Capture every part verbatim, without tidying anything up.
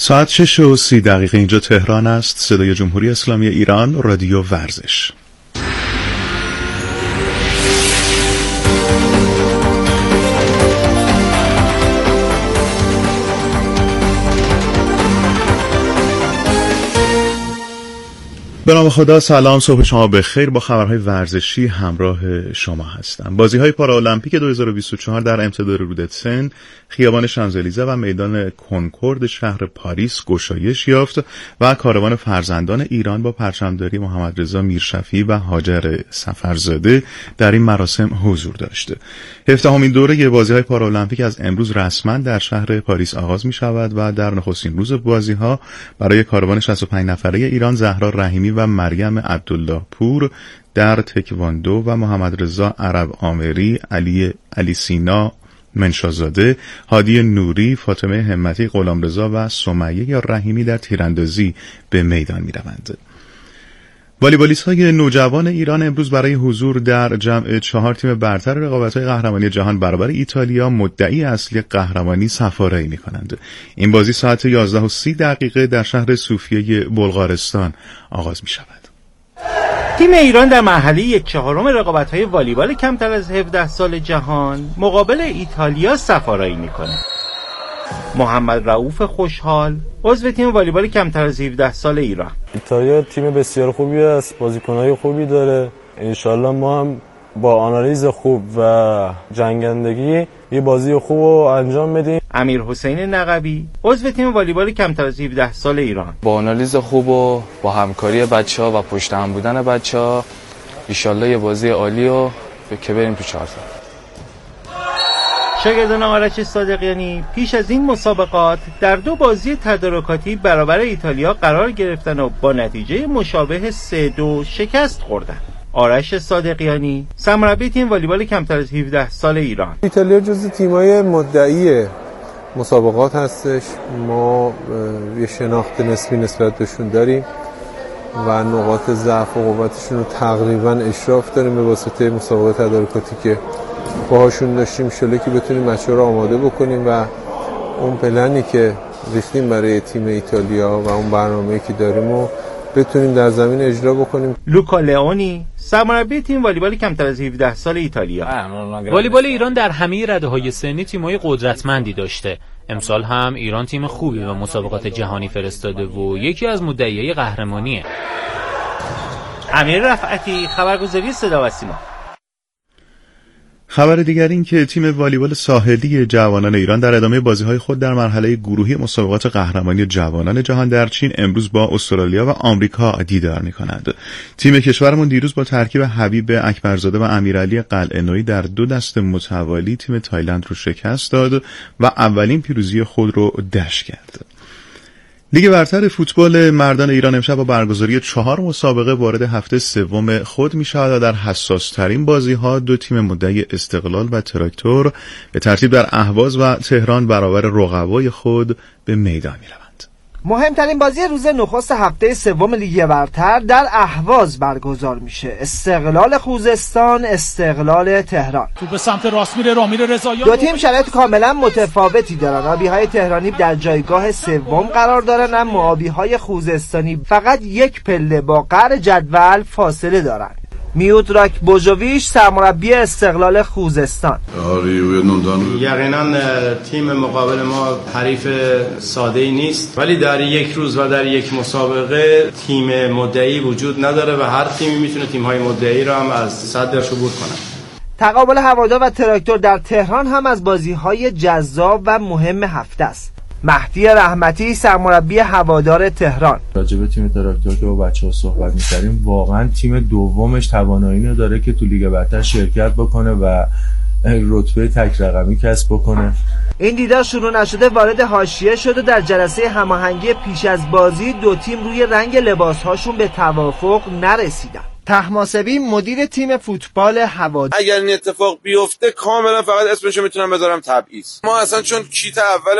ساعت شش و سی دقیقه اینجا تهران است. صدای جمهوری اسلامی ایران، رادیو ورزش. به نام خدا، سلام، صبح شما بخیر. با خبرهای ورزشی همراه شما هستم. بازی‌های پارالمپیک دو هزار و بیست و چهار در امتداد رودتسن، خیابان شانزلیزه و میدان کنکورد شهر پاریس گشایش یافت و کاروان فرزندان ایران با پرچمداری محمد رضا میرشفیعی و هاجر سفرزاده در این مراسم حضور داشت. هفدهمین دوره بازی‌های پارالمپیک از امروز رسما در شهر پاریس آغاز می‌شود و در نخستین روز بازی‌ها برای کاروان شصت و پنج نفره ایران زهرا رحیمی و مریم عبدالله پور در تکواندو و محمد رضا عرب آمری، علی علی سینا منشازاده، هادی نوری، فاطمه همتی، غلامرضا و سمیه یا رحیمی در تیراندازی به میدان می‌روند. والیبالیست‌های نوجوان ایران امروز برای حضور در جمع چهار تیم برتر رقابت‌های قهرمانی جهان برابر ایتالیا مدعی اصلی قهرمانی سفارایی می‌کنند. این بازی ساعت یازده و سی دقیقه در شهر صوفیه بلغارستان آغاز می‌شود. تیم ایران در مرحله یک چهارم رقابت‌های والیبال کمتر از هفده سال جهان مقابل ایتالیا سفارایی می‌کند. محمد رؤوف خوشحال، عضو تیم والیبال کمتر از هفده سال ایران: ایتالیا تیم بسیار خوبی است، بازیکن‌های خوبی داره. انشالله ما هم با آنالیز خوب و جنگندگی یه بازی خوب رو انجام بدیم. امیر حسین نقبی، عضو تیم والیبال کمتر از هفده سال ایران: با آنالیز خوب و با همکاری بچه‌ها و پشت هم بودن بچه‌ها انشالله یه بازی عالی رو که بریم تو چهارتا. شاگردان آرش صادقیانی پیش از این مسابقات در دو بازی تدارکاتی برابر ایتالیا قرار گرفتن و با نتیجه مشابه سه دو شکست خوردند. آرش صادقیانی، سرمربی تیم والیبال کمتر از هفده سال ایران: ایتالیا جزو تیم‌های مدعی مسابقات هستش. ما یه شناخت نسبی نسبت بهشون داریم و نقاط ضعف و قوتشون رو تقریباً اشراف داریم به واسطه مسابقات تدارکاتی که باهاشون داشتیم. انشالله که بتونیم بچه‌ها رو آماده بکنیم و اون پلنی که ریختیم برای تیم ایتالیا و اون برنامه‌ای که داریم رو بتونیم در زمین اجرا بکنیم. لوکا لئونی، سرمربی تیم والیبال کمتر از هفده سال ایتالیا: والیبال ایران در همه رده‌های سنی تیم‌های قدرتمندی داشته. امسال هم ایران تیم خوبی به مسابقات جهانی فرستاده و یکی از مدعیای قهرمانیه. امیر رفعتی، خبرگزاری صدا و سیما. خبر دیگر این که تیم والیبال ساحلی جوانان ایران در ادامه بازی‌های خود در مرحله گروهی مسابقات قهرمانی جوانان جهان در چین امروز با استرالیا و آمریکا دیدار می‌کنند. تیم کشورمون دیروز با ترکیب حبیب اکبرزاده و امیرعلی قلعه‌نویی در دو دست متوالی تیم تایلند رو شکست داد و اولین پیروزی خود رو دشت کرد. لیگ برتر فوتبال مردان ایران امشب با برگزاری چهار مسابقه وارد هفته سوم خود می‌شود و در حساس‌ترین بازی‌ها دو تیم مدعی استقلال و تراکتور به ترتیب در اهواز و تهران برابر رقبای خود به میدان می‌روند. مهمترین بازی روز نخست هفته سوم لیگ برتر در اهواز برگزار میشه. استقلال خوزستان، استقلال تهران. تو به سمت راست میره رامیر رضاییان. دو تیم شرایط کاملا متفاوتی دارن. آبی‌های تهرانی در جایگاه سوم قرار دارن، اما آبی‌های خوزستانی فقط یک پله با قعر جدول فاصله دارن. میوتراک بوجوویچ، سرمربی استقلال خوزستان: یقینا تیم مقابل ما حریف ساده‌ای نیست، ولی در یک روز و در یک مسابقه تیم مدعی وجود نداره و هر تیمی میتونه تیم‌های مدعی رو هم از صدرش عبور کنه. تقابل هوادار و تراکتور در تهران هم از بازی‌های جذاب و مهم هفته است. مهدی رحمتی، سرمربی هوادار تهران: راجع به تیم تراکتور که با بچه‌ها صحبت می‌کردیم، واقعا تیم دومش توانایی رو داره که تو لیگ برتر شرکت بکنه و رتبه تک رقمی کسب بکنه. این دیدار شروع نشده وارد حاشیه شد و در جلسه هماهنگی پیش از بازی دو تیم روی رنگ لباس‌هاشون به توافق نرسیدن. طهماسبی، مدیر تیم فوتبال هوادار: اگر این اتفاق بیفته کاملا فقط اسمشو میتونم بذارم تبعیض. ما اصلا چون کیت اولمون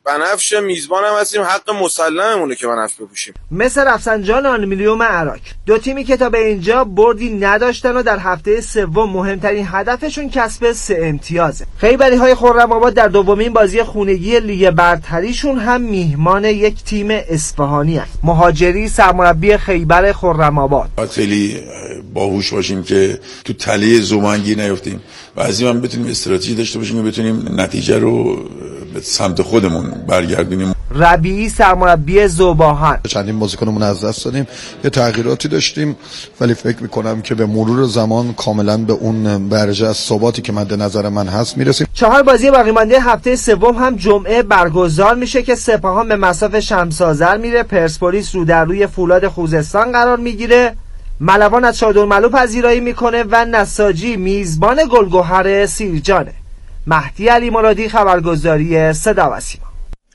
بنفش میزبان هم هستیم، حق مسلممونه که بنفش بپوشیم. مثل رفسنجان آلومینیوم عراق، دو تیمی که تا به اینجا بردی نداشتن و در هفته سوم مهمترین هدفشون کسب سه امتیازه. خیبری‌های خرم‌آباد در دومین بازی خونگی لیگ برتریشون هم میهمان یک تیم اصفهانی است. مهاجری سرمربی خیبر خرم‌آباد: خیلی باهوش باشیم که تو تله زومنگی نیفتیم و از این هم بتونیم استراتژی داشته باشیم و بتونیم نتیجه رو به سمت خودمون برگردونیم. ربیعی سرمربی ذوباهن: چندین بازیکنمون از دست دادیم، یه تغییراتی داشتیم ولی فکر میکنم که به مرور زمان کاملا به اون درجه از ثباتی که مد نظر من هست میرسیم. چهار بازی باقی مانده هفته سوم هم جمعه برگزار میشه که سپاهان به مصاف شمس‌آذر میره، پرسپولیس رو در روی فولاد خوزستان قرار میگیره، ملوان از چادرملو پذیرایی میکنه و نساجی میزبان گلگهر سیرجانه. مهدی علی مرادی، خبرگزاری صدا و سیما.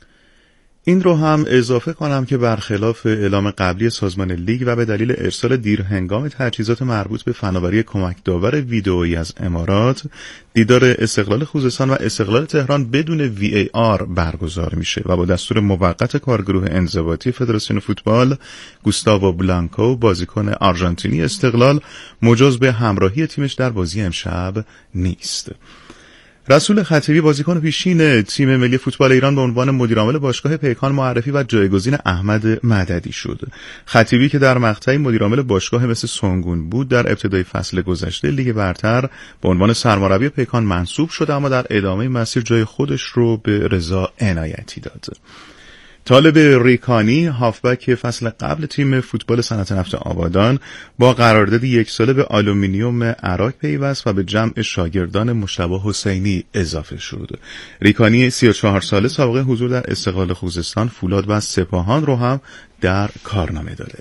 این رو هم اضافه کنم که برخلاف اعلام قبلی سازمان لیگ و به دلیل ارسال دیر هنگام تجهیزات مربوط به فناوری کمک داور ویدئویی از امارات، دیدار استقلال خوزستان و استقلال تهران بدون وی ای آر برگزار میشه و با دستور موقت کارگروه انضباطی فدراسیون فوتبال، گوستاوو بلانکو بازیکن آرژانتینی استقلال مجاز به همراهی تیمش در بازی امشب نیست. رسول خطیبی بازیکن پیشین تیم ملی فوتبال ایران به عنوان مدیرعامل باشگاه پیکان معرفی و جایگزین احمد مددی شد. خطیبی که در مقطعی مدیرعامل باشگاه مثل سونگون بود، در ابتدای فصل گذشته لیگ برتر به عنوان سرمربی پیکان منصوب شد، اما در ادامه مسیر جای خودش رو به رضا عنایتی داد. طالب ریکانی، هافبک فصل قبل تیم فوتبال صنعت نفت آبادان، با قرارداد یک ساله به آلومینیوم عراق پیوست و به جمع شاگردان مجتبی حسینی اضافه شد. ریکانی سی و چهار ساله سابقه حضور در استقلال خوزستان، فولاد و سپاهان رو هم در کارنامه داره.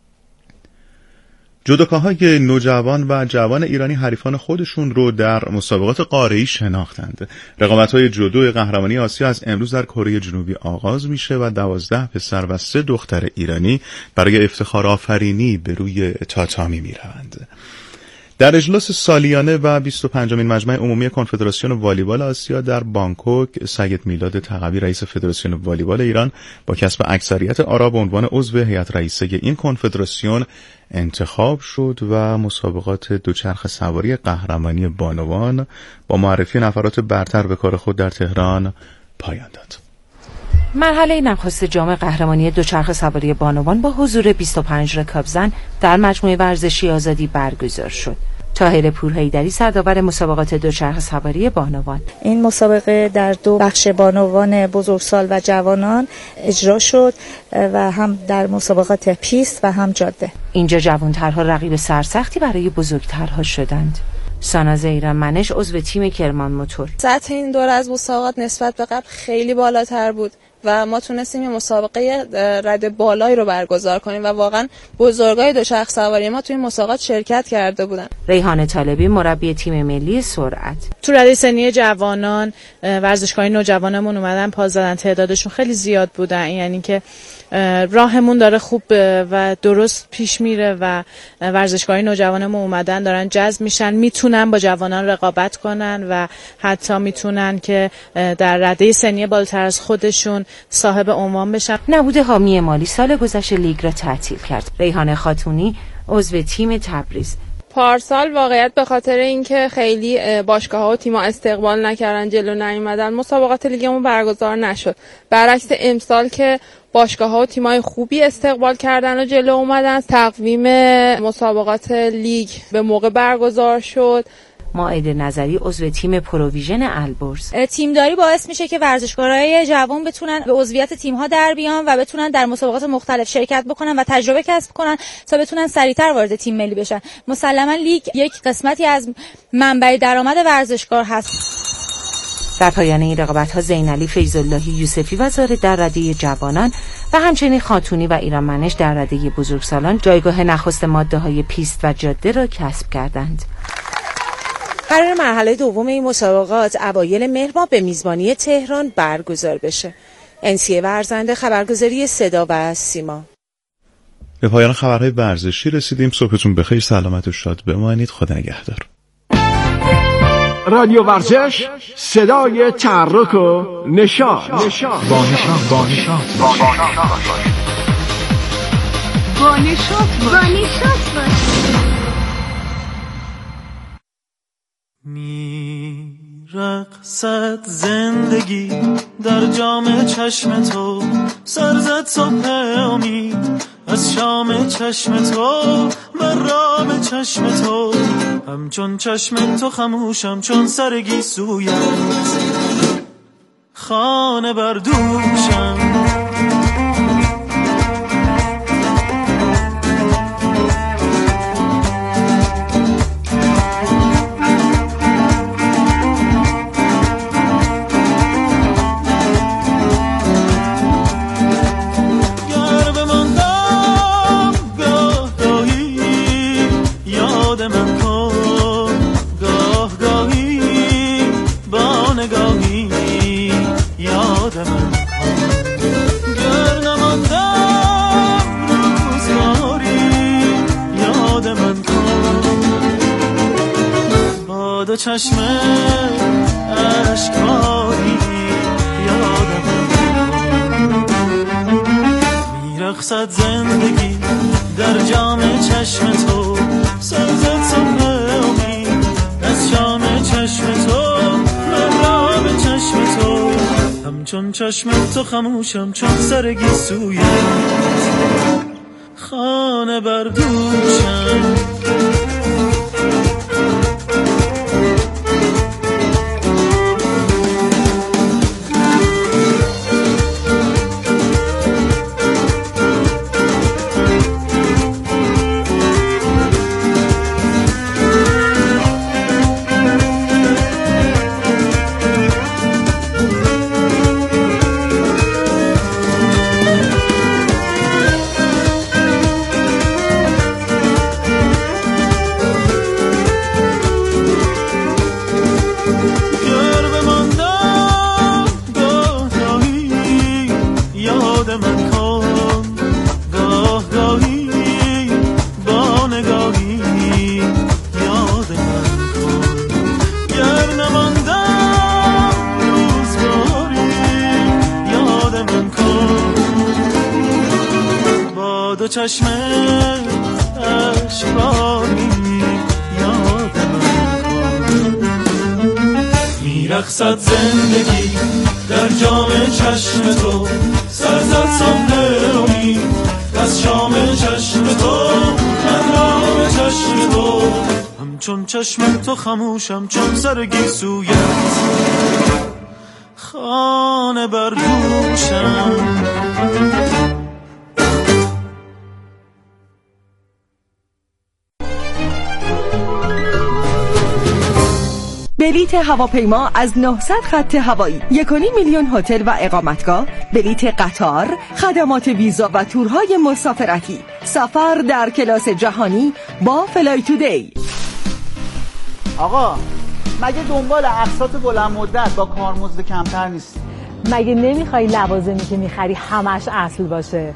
جودوکاهای نوجوان و جوان ایرانی حریفان خودشون رو در مسابقات قاره‌ای شناختند. رقابت‌های جودو قهرمانی آسیا از امروز در کره جنوبی آغاز میشه و دوازده پسر و سه دختر ایرانی برای افتخار آفرینی به روی تاتامی میروند. در اجلاس سالیانه و بیست و پنجمین مجمع عمومی کنفدراسیون والیبال آسیا در بانکوک، سید میلاد تقوی رئیس فدراسیون والیبال ایران با کسب اکثریت آرا به عنوان عضو هیئت رئیسه این کنفدراسیون انتخاب شد و مسابقات دوچرخه سواری قهرمانی بانوان با معرفی نفرات برتر به کار خود در تهران پایان داد. مرحله نخست جام قهرمانی دوچرخه سواری بانوان با حضور بیست و پنج رکابزن در مجموعه ورزشی آزادی برگزار شد. طاهر پورحیدری سرداور مسابقات دوچرخه سواری بانوان: این مسابقه در دو بخش بانوان بزرگسال و جوانان اجرا شد و هم در مسابقات پیست و هم جاده. اینجا جوانترها رقیب سرسختی برای بزرگترها شدند. ساناز ایرانمنش عضو تیم کرمان موتور: سطح این دوره از مسابقات نسبت به قبل خیلی بالاتر بود و ما تونستیم یه مسابقه رده بالایی رو برگزار کنیم و واقعا بزرگای دوچرخه سواری ما توی این مسابقات شرکت کرده بودن. ریحانه طالبی مربی تیم ملی سرعت: تو رده سنی جوانان ورزشکارای نوجوانمون اومدن پاس زدن، تعدادشون خیلی زیاد بودن، یعنی که راهمون داره خوب و درست پیش میره و ورزشکارای نوجوانمون اومدن دارن جذب میشن، میتونن با جوانان رقابت کنن و حتی میتونن که در رده سنی بالاتر از خودشون صاحب عنوان بشن. نبود حامی مالی سال گذشته لیگ را تعطیل کرد. ریحانه خاتونی عضو تیم تبریز: پارسال واقعیت به خاطر اینکه خیلی باشگاه‌ها و تیم‌ها استقبال نکردن، جلو نیومدن، مسابقات لیگمون برگزار نشد. برعکس امسال که باشگاه‌ها و تیم‌های خوبی استقبال کردن و جلو اومدن، تقویم مسابقات لیگ به موقع برگزار شد. مائده نظری عضو تیم پروویژن البرز: تیمداری باعث میشه که ورزشکارای جوان بتونن به عضویت تیم‌ها در بیان و بتونن در مسابقات مختلف شرکت بکنن و تجربه کسب کنن تا بتونن سریعتر وارد تیم ملی بشن. مسلماً لیگ یک قسمتی از منبع درآمد ورزشکار هست. در پایان این رقابت‌ها زینعلی فیض‌اللهی یوسفی و زاره در رده جوانان و همچنین خاتونی و ایرانمنش در رده بزرگسالان جایگاه نخست ماده‌های پیست و جاده را کسب کردند. قرار مرحله دوم این مسابقات اوایل مهر ماه به میزبانی تهران برگزار بشه. انسیه ورزنده، خبرگزاری صدا و سیما. به پایان خبرهای ورزشی رسیدیم. صبحتون بخیر، سلامت و شاد بمانید. خدا نگهدار. رادیو ورزش، صدای تحرک و نشاط. با نشاط با نشاط با نشاط با نشاط میرقصد زندگی در جام چشم تو، سر زد صبح امید از شام چشم تو، من را به چشم تو همچون چشم تو خموشم، چون سرگی سویت خانه بردوشم. دو چشم اشکاری یادم میرقصد زندگی در جام چشم تو، سرزد صبح امید از شام چشم تو، من را به چشم تو همچون چشم تو خموشم، چون سرگی سویت خانه بردوشم. چشم اشکاری یادم کن، میرقصد زندگی در جام چشم تو، سرزد صبح امید از شام چشم تو، من را به چشم تو همچون چشم تو خموشم، چون سرگی سویت خانه بردوشم. بلیت هواپیما از نهصد خط هوایی، یک و نیم میلیون هتل و اقامتگاه، بلیت قطار، خدمات ویزا و تورهای مسافرتی، سفر در کلاس جهانی با فلای تودی. آقا مگه دنبال اقساط بلند مدت با کارمزد کمتر نیست؟ مگه نمیخوای لوازمی که میخری همش اصل باشه؟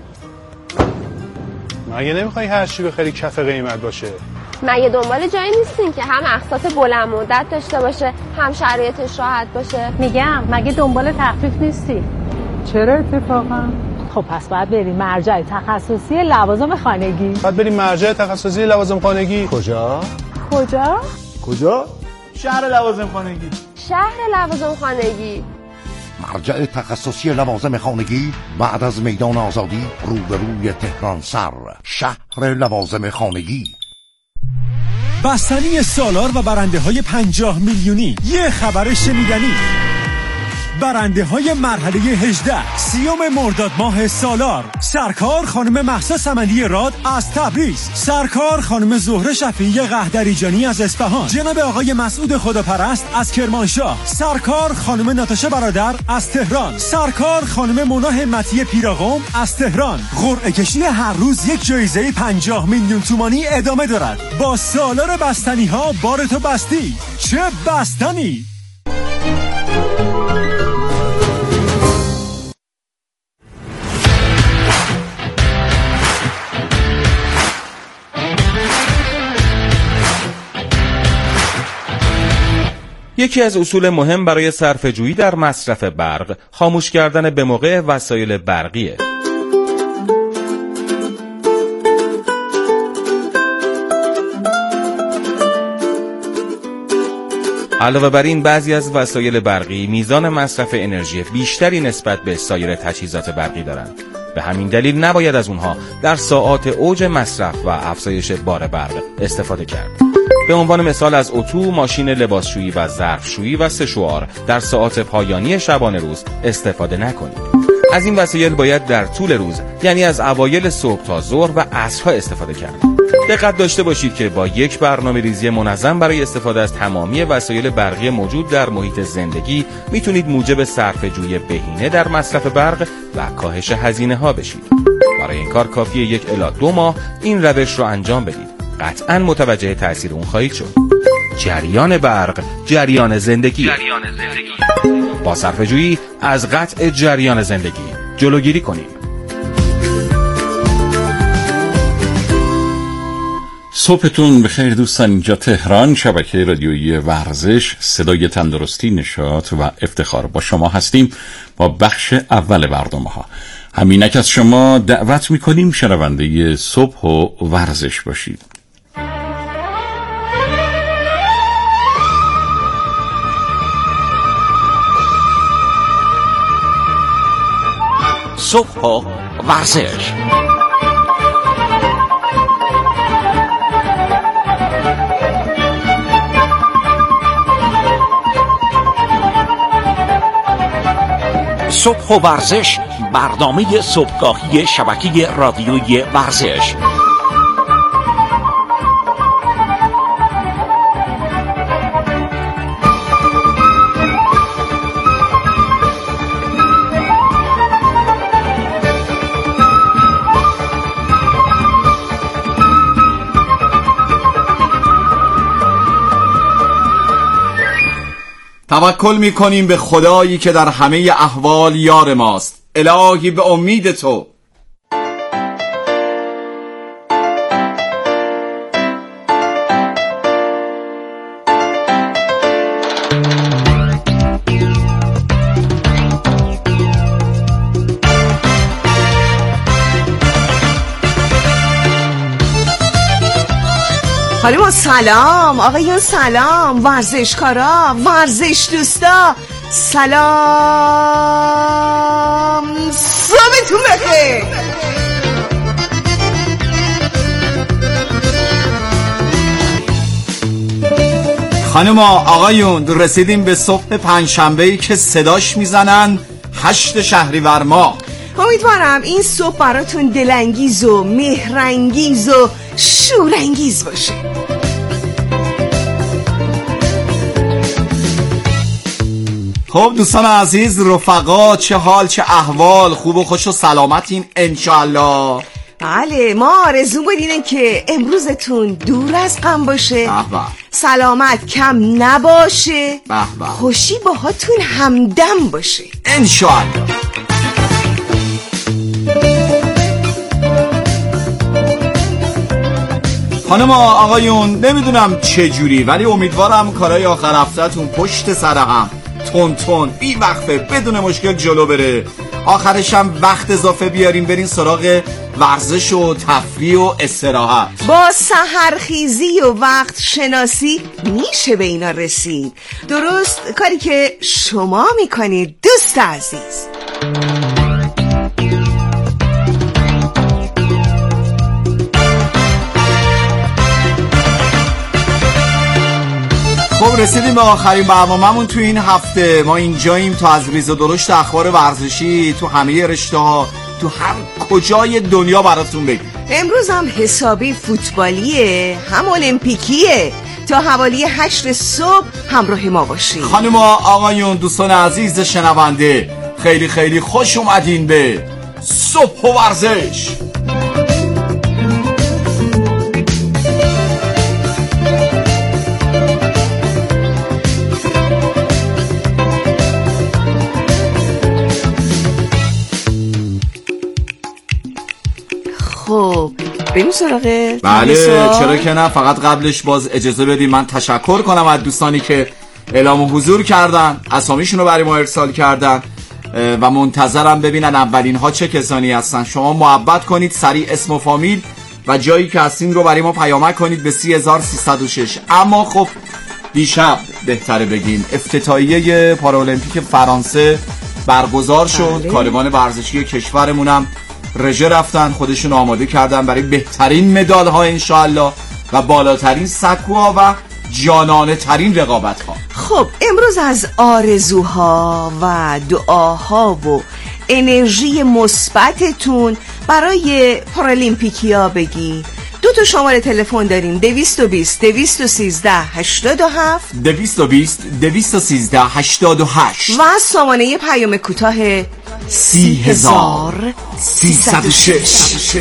مگه نمیخوای هر چی بخری کف قیمت باشه؟ مگه دنبال جایی نیستین که هم اقساط بلند مدت داشته باشه، هم شرایطش راحت باشه؟ میگم مگه دنبال تخفیف نیستی؟ چرا اتفاقا؟ خب پس باید بریم مرجع تخصصی لوازم خانگی. باید بریم مرجع تخصصی لوازم خانگی. کجا؟ کجا؟ کجا؟ شهر لوازم خانگی. شهر لوازم خانگی. مرجع تخصصی لوازم خانگی بعد از میدان آزادی روبروی تهران سر، شهر لوازم خانگی. بستنی سالار و برنده های پنجاه میلیونی، یه خبر شنیدنی. برنده های مرحله هجده سیوم مرداد ماه سالار: سرکار خانم مهسا صمدی راد از تبریز، سرکار خانم زهره شفیعی قهدریجانی از اصفهان، جناب آقای مسعود خداپرست از کرمانشاه، سرکار خانم ناتاشا برادر از تهران، سرکار خانم مونا همتی پیراقم از تهران. قرعه کشی هر روز یک جایزه پنجاه میلیون تومانی ادامه دارد. با سالار بستنی ها بارتو بستی، چه بستنی! یکی از اصول مهم برای صرفه‌جویی در مصرف برق، خاموش کردن به موقع وسایل برقیه. علاوه بر این، بعضی از وسایل برقی میزان مصرف انرژی بیشتری نسبت به سایر تجهیزات برقی دارند. به همین دلیل نباید از اونها در ساعات اوج مصرف و افزایش بار برق استفاده کرد. به عنوان مثال از اتو، ماشین لباسشویی و ظرفشویی و سشوار در ساعات پایانی شبانه روز استفاده نکنید. از این وسایل باید در طول روز، یعنی از اوایل صبح تا ظهر و عصرها استفاده کرد. دقت داشته باشید که با یک برنامه‌ریزی منظم برای استفاده از تمامی وسایل برقی موجود در محیط زندگی میتونید موجب صرفه‌جویی بهینه در مصرف برق و کاهش هزینه‌ها بشید. برای این کار کافیه یک الی دو ماه این روش رو انجام بدید. قطعاً متوجه تأثیر اون خواهید شد. جریان برق، جریان زندگی. جریان زندگی. با صرفه‌جویی از قطع جریان زندگی جلوگیری کنیم. صبحتون بخیر دوستان. اینجا تهران، شبکه رادیویی ورزش، صدای تندرستی، نشاط و افتخار. با شما هستیم با بخش اول برنامه‌ها. همینک از شما دعوت می‌کنیم شنونده صبح و ورزش باشید. صبح و ورزش. صبح و ورزش، برنامه صبحگاهی شبکه رادیویی ورزش. توکل می‌کنیم به خدایی که در همه احوال یار ماست. الهی به امید تو. خانم سلام، آقایون سلام، ورزشکارا، ورزش دوستا سلام، صبحتون بخیر. خانم آقایون، رسیدیم به صبح پنجشنبه‌ای که صداش میزنن هشت شهریور ماه. امیدوارم این صبح براتون دلانگیز و مهرانگیز و شورانگیز باشه. خب دوستان عزیز، رفقا، چه حال، چه احوال؟ خوب و خوش و سلامتین انشالله؟ بله، ما آرزو بودینه که امروزتون دور از غم باشه، سلامت کم نباشه، خوشی باهاتون همدم باشه انشالله. خانم آقایون، نمیدونم چه جوری، ولی امیدوارم کارهای آخر هفته‌تون پشت سر هم تون تون بی وقفه بدون مشکل جلو بره. آخرش هم وقت اضافه بیارین برین سراغ ورزش و تفریح و استراحت. با سحرخیزی و وقت شناسی میشه به اینا رسید. درست کاری که شما میکنید دوست عزیز. خب رسیدیم به آخرین برنامه‌مون تو این هفته. ما اینجاییم تا از ریز و درشت اخبار ورزشی تو همه رشته‌ها تو هر کجای دنیا براتون بگیم. امروز هم حسابی فوتبالیه، هم المپیکیه. تا حوالی هشت صبح همراه ما باشید. خانم آقایون، دوستان عزیز شنونده، خیلی خیلی خوش اومدین به صبح و ورزش. خب بریم سراغه. بله چرا که نه. فقط قبلش باز اجازه بدید من تشکر کنم از دوستانی که اعلام حضور کردن، اسامیشون رو برای ما ارسال کردن و منتظرم ببینن اولین ها چه کسانی هستن. شما محبت کنید، سریع اسم و فامیل و جایی که هستین رو برای ما پیامک کنید به سی هزار و سیصد و شش. اما خب دیشب بهتره بگیم افتتاحیه پارالمپیک فرانسه برگزار شد. کاروان ورزشی کشورمونم رژه رفتن، خودشون آماده کردن برای بهترین مدال ها انشاءالله و بالاترین سکوها و جانانه ترین رقابت ها. خب امروز از آرزوها و دعاها و انرژی مثبتتون برای پارالیمپیکیا بگی. دو تا شماره تلفن داریم، دویست و بیست دویست و سیزده هشتاد و هفت دویست و بیست دویست و سیزده هشتاد و هشت و سامانه پیام کوتاه سی هزار سیصد و شش.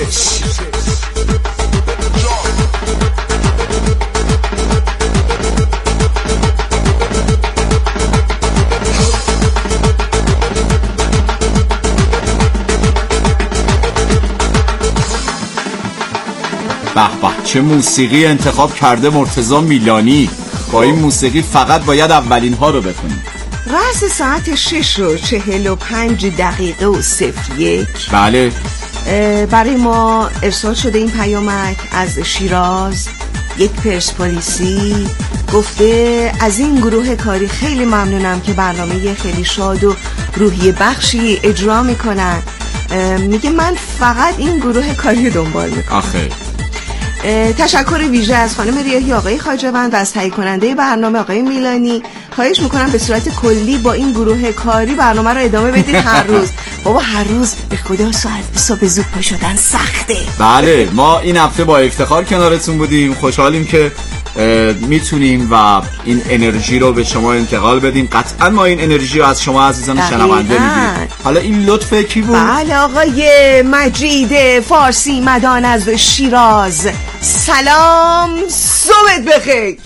به به چه موسیقی انتخاب کرده مرتضی میلانی. با این موسیقی فقط باید اولین ها رو بخونیم. رأس ساعت شش و چهل و پنج دقیقه و صفر یک. بله برای ما ارسال شده این پیامک از شیراز. یک پرسپولیسی گفته از این گروه کاری خیلی ممنونم که برنامه خیلی شاد و روحیه بخشی اجرا میکنن. میگه من فقط این گروه کاری دنبال میکنم. آخه تشکر ویژه از خانم ریاحی، آقای خواجه‌بند و از تهیه کننده برنامه آقای میلانی. خواهش میکنم به صورت کلی با این گروه کاری برنامه رو ادامه بدید هر روز. بابا هر روز به خدا ساعت صبح زود پا شدن سخته. بله ما این هفته با افتخار کنارتون بودیم. خوشحالیم که میتونیم و این انرژی رو به شما انتقال بدیم. قطعا ما این انرژی رو از شما عزیزان شنونده میگیریم. حالا این لطف کی بود؟ بله آقای مجید فارسی مدان از شیراز. سلام، صبحت بخیر.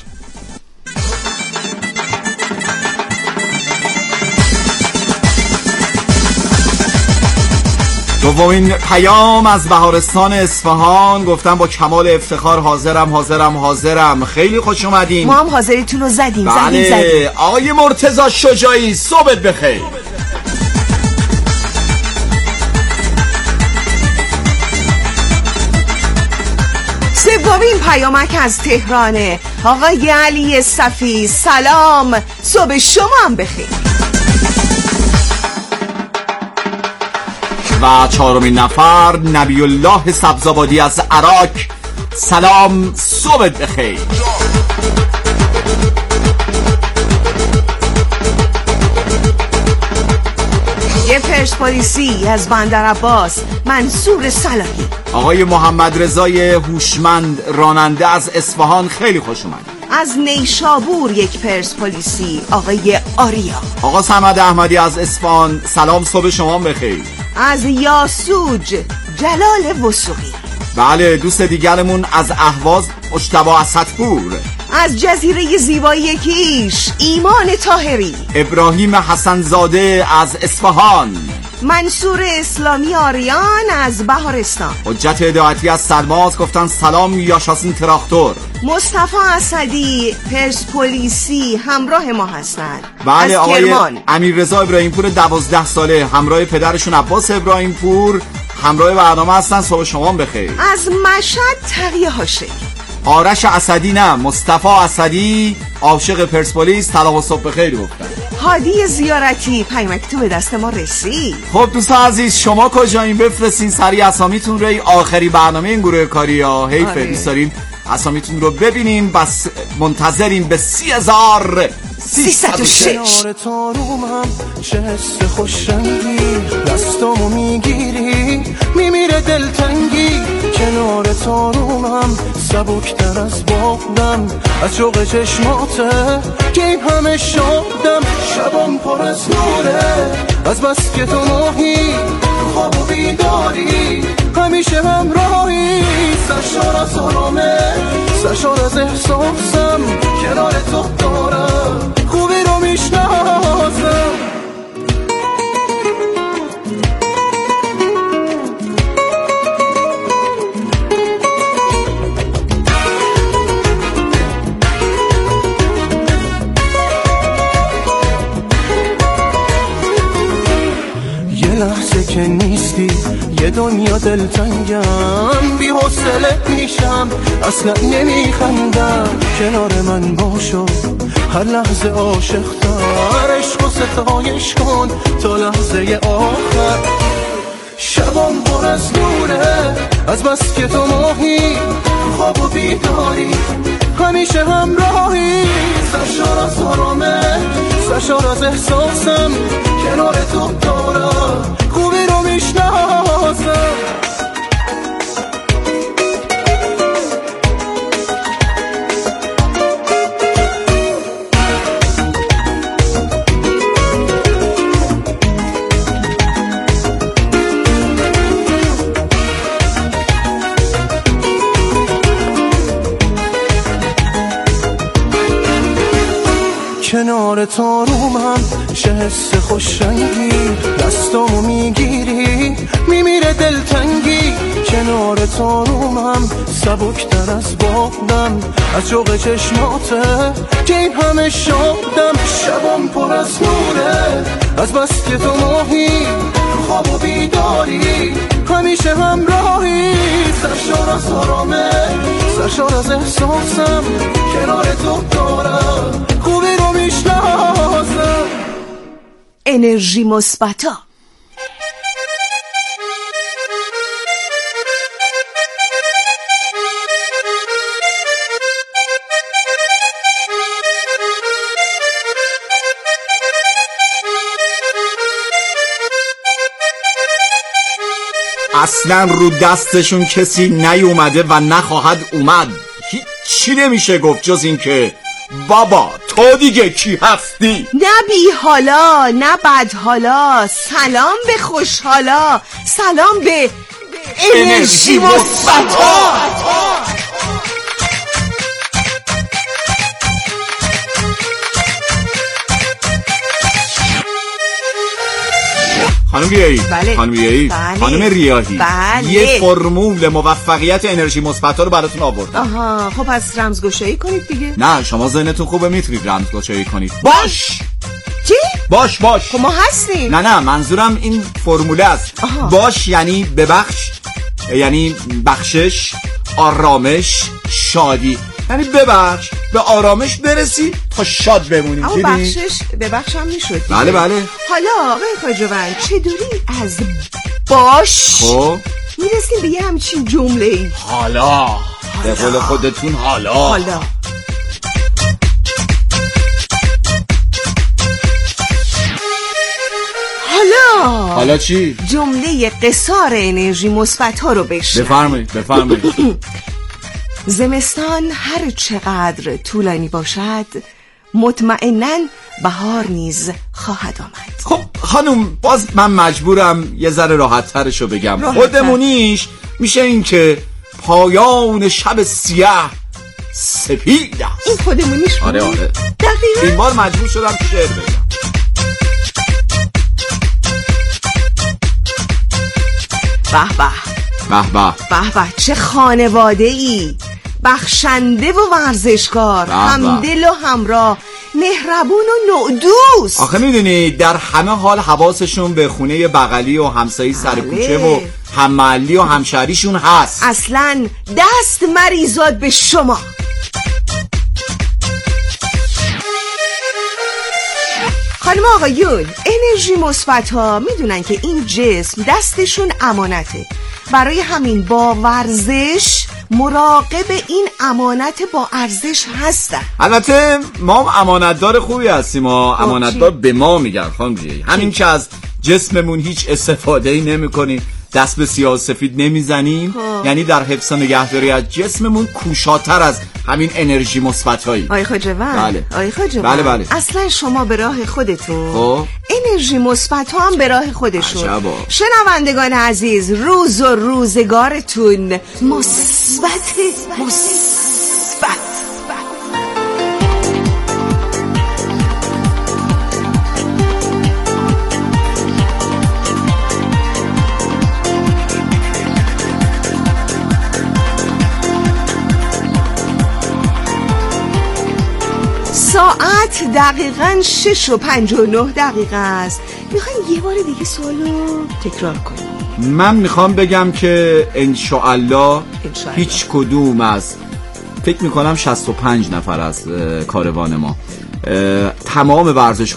دومین پیام از بهارستان اصفهان، گفتم با کمال افتخار حاضرم حاضرم حاضرم. خیلی خوش اومدین. ما هم حاضریتون رو زدیم. بله زدیم زدیم. آقای مرتضی شجاعی صبحت بخیر. سومین پیامک از تهرانه، آقای علی صفی. سلام، صبح شما هم بخیر. و چهارمین نفر نبی الله سبزآبادی از عراق. سلام، صبحت بخیر. یه پرسپولیسی از بندر عباس، منصور صلاحی. آقای محمد رضای هوشمند راننده از اصفهان، خیلی خوش اومد. از نیشابور یک پرسپولیسی، آقای آریا. آقا صمد احمدی از اصفهان، سلام، صبح شما بخیر. از یاسوج جلال وثوقی. بله دوست دیگرمون از اهواز مجتبی اسدپور. از جزیره زیبایی کیش ایمان طاهری. ابراهیم حسنزاده از اصفهان. منصور اسلامی آریان از بهارستان. حجت هدایتی از سلماز گفتن سلام یاشاسین تراکتور. مصطفی اسدی پرسپولیسی همراه ما هستند. بله آقای امیررضا ابراهیم پور دوازده ساله همراه پدرشون عباس ابراهیم پور همراه برنامه هستن. صبح شما بخیر. از مشهد تقی هاشمی. آرش اسدی نه مصطفی اسدی عاشق پرسپولیس، سلام و صبح بخیر گفتن. هادی زیارتی پیامک تو به دست ما رسید. خب دوستان عزیز شما کجایین؟ بفرستین سریع اسامیتون رو. آخری برنامه این گروه کاری ها حیف دوست داریم اسامیتون رو ببینیم. بس منتظریم به سی هزار سیصد و شش. کنار تو روم هم چه حس خوشنگی، دستامو میگیری میمیره دلتنگی. کنار تو روم هم سبکتر از بادم، از شوق چشماته که این همه شادم. شبام پر از نوره از بس که تو ماهی، خواب و بیداری همیشه همراهی. سرشار از آرامه سرشار از احساسم، کنار تو دارم خوبی رو میشناسم. که نیستی یه دنیا دلتنگم، بی حوصله میشم اصلا نمیخندم. کنار من باشو هر لحظه عاشق تر، عشق و ستایش کن تا لحظه آخر. شبام پر از نوره از بس که تو ماهی، خواب و بیداری همیشه همراهی. سرشار از آرامه سرشار از احساسم، کنار تو دارم خوبی رو میشناسم. کنار تو رومم چه حس خوشنگی، دستامو میگیری میمیره دلتنگی. کنار تو رومم سبکتر از بادم، از شوق چشماته که این همه شادم. شبام پر از نوره از بس که تو ماهی، خواب و بیداری همیشه همراهی. سرشار از آرامه سرشار از احساسم، کنار تو دارم خوبی رو میشناسم. انرژی مثبتا. اصلا رو دستشون کسی نیومده و نخواهد اومد. هیچی نمیشه گفت جز این که بابا تو دیگه کی هستی؟ نه بی حالا نه بد حالا، سلام به خوشحالا، سلام به انرژی مثبتا. خانم ریاهی، بله. خانم ریاهی، بله. خانم ریاهی، بله. یه فرمول موفقیت انرژی مثبتا رو براتون آوردم. آها، خب پس رمزگشایی کنید دیگه. نه شما ذهنتون خوبه، میتونید رمزگشایی کنید. باش چی؟ باش باش. خب ما هستیم. نه نه منظورم این فرموله است. آها. باش یعنی ببخش، یعنی بخشش، آرامش، شادی. یعنی ببخش به آرامش برسی تا شاد بمونی. اما بخشش ببخشم میشد. بله بله. حالا آقای خواجه‌وند چطوری از باش خب میرسیم به یه همچین جمله‌ای؟ حالا به قول خودتون حالا حالا حالا حالا چی؟ جمله قصار انرژی مثبت ها رو بشنوید. بفرمایید بفرمایید. زمستان هر چقدر طولانی باشد مطمئناً بهار نیز خواهد آمد. خب خانم باز من مجبورم یه ذره راحت ترشو بگم. راحت خودمونیش میشه این که پایان شب سیاه سپید است. این خودمونیش بود؟ آره آره دقیقاً. این بار مجبور شدم شعر بگم. به به به به به به چه خانواده ای، بخشنده و ورزشکار، همدل و همراه، مهربون و نودوست. آخه میدونی در همه حال حواسشون به خونه بغلی و همسایه سر کوچه و هم محلی و همشهریشون هست. اصلا دست مریزاد به شما. خانم آقایون، انرژی مثبت ها میدونن که این جسم دستشون امانته، برای همین با ورزش مراقب این امانت با ارزش هستن. البته ما امانتدار خوبی هستیم، ما امانتدار به ما میگن خانم جی. همین که از جسممون هیچ استفاده‌ای نمی‌کنیم، دست به سیاه سفید نمیزنیم، یعنی در حفظ و نگهداری از جسممون کوشاتر از همین انرژی مثبتایی. آقای خواجه‌وند، بله. آقای خواجه‌وند، بله بله. اصلا شما به راه خودتون، خب انرژی مثبت ها هم به راه خودشون. عجبا. شنوندگان عزیز، روز و روزگارتون مثبت مثبت. ساعت دقیقاً شش و پنج و نه دقیقه است. میخوایم یه بار دیگه سوالو تکرار کنیم؟ من میخوام بگم که انشاءالله هیچ کدوم از فکر میکنم شصت و پنج نفر از کاروان ما تمام ورزش